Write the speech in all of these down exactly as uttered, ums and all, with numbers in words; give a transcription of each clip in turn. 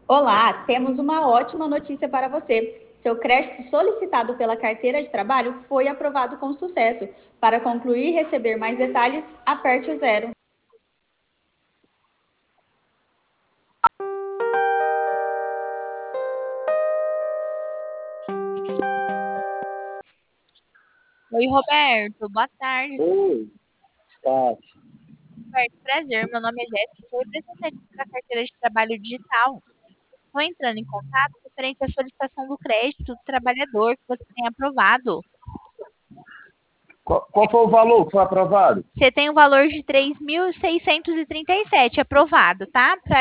Olá, temos uma ótima notícia para você. Seu crédito solicitado pela carteira de trabalho foi aprovado com sucesso. Para concluir e receber mais detalhes, aperte o zero. Oi, Roberto, boa tarde. Oi, tá. Roberto, prazer. Meu nome é Jéssica, sou representante da carteira de trabalho digital. Estou entrando em contato referente à solicitação do crédito do trabalhador que você tem aprovado. Qual, qual foi o valor que foi aprovado? Você tem o valor de três mil seiscentos e trinta e sete aprovado, tá? Para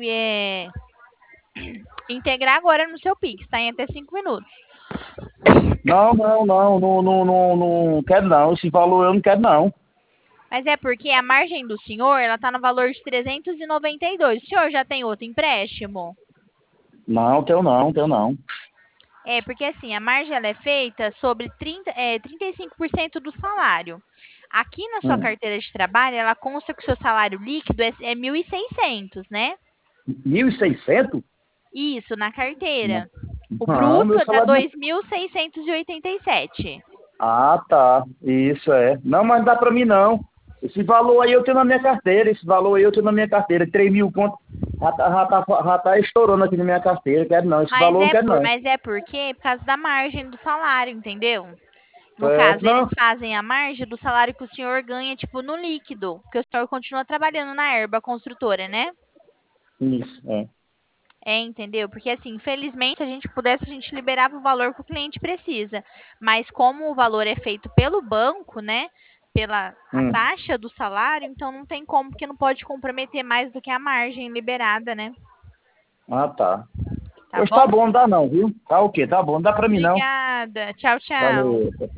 integrar agora no seu Pix, tá? Em até cinco minutos. Não, não, não, não, não, não, não quero não. Esse valor eu não quero não. Mas é porque a margem do senhor, ela tá no valor de trezentos e noventa e dois. O senhor já tem outro empréstimo? Não, tenho não, tenho não. É, porque assim, a margem ela é feita sobre trinta, é, trinta e cinco por cento do salário. Aqui na sua Hum. carteira de trabalho, ela consta que o seu salário líquido é, é mil e seiscentos, né? mil e seiscentos? Isso, na Não, carteira. O não, bruto meu dá salário não... dois mil seiscentos e oitenta e sete. Ah, tá. Isso é. Não, mas não dá pra mim não. Esse valor aí eu tenho na minha carteira. Esse valor aí eu tenho na minha carteira. três mil conto. Já tá, já, tá, já tá estourando aqui na minha carteira. Quero não. Esse Mas valor eu não é quero por, não. mas é porque por causa da margem do salário, entendeu? No Certo, caso, eles não? fazem a margem do salário que o senhor ganha, tipo, no líquido, porque o senhor continua trabalhando na Herba Construtora, né? Isso, é. É, entendeu? Porque assim, infelizmente, se a gente pudesse, a gente liberava o valor que o cliente precisa. Mas como o valor é feito pelo banco, né? Pela a Hum. taxa do salário, então não tem como, porque não pode comprometer mais do que a margem liberada, né? Ah, tá. Tá Pois tá bom? bom, não dá não, viu? Tá ok, tá bom, não dá pra mim não. Obrigada. Tchau, tchau. Valeu.